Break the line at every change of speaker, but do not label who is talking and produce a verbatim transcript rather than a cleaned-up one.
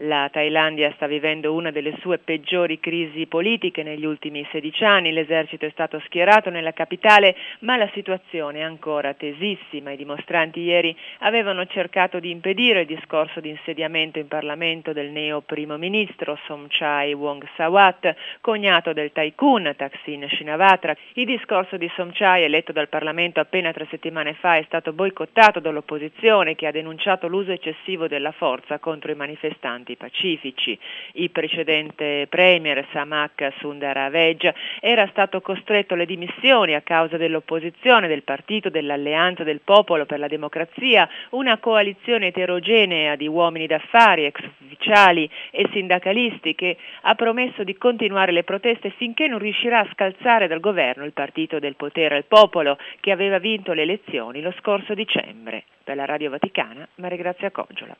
La Thailandia sta vivendo una delle sue peggiori crisi politiche negli ultimi sedici anni, l'esercito è stato schierato nella capitale, ma la situazione è ancora tesissima. I dimostranti ieri avevano cercato di impedire il discorso di insediamento in Parlamento del neo primo ministro Somchai Wongsawat, cognato del tycoon Thaksin Shinawatra. Il discorso di Somchai, eletto dal Parlamento appena tre settimane fa, è stato boicottato dall'opposizione, che ha denunciato l'uso eccessivo della forza contro i manifestanti pacifici. Il precedente premier Samak Sundaravej era stato costretto alle dimissioni a causa dell'opposizione del partito dell'Alleanza del Popolo per la Democrazia, una coalizione eterogenea di uomini d'affari, ex ufficiali e sindacalisti, che ha promesso di continuare le proteste finché non riuscirà a scalzare dal governo il partito del potere al popolo, che aveva vinto le elezioni lo scorso dicembre. Per la Radio Vaticana, Maria Grazia Coggiola.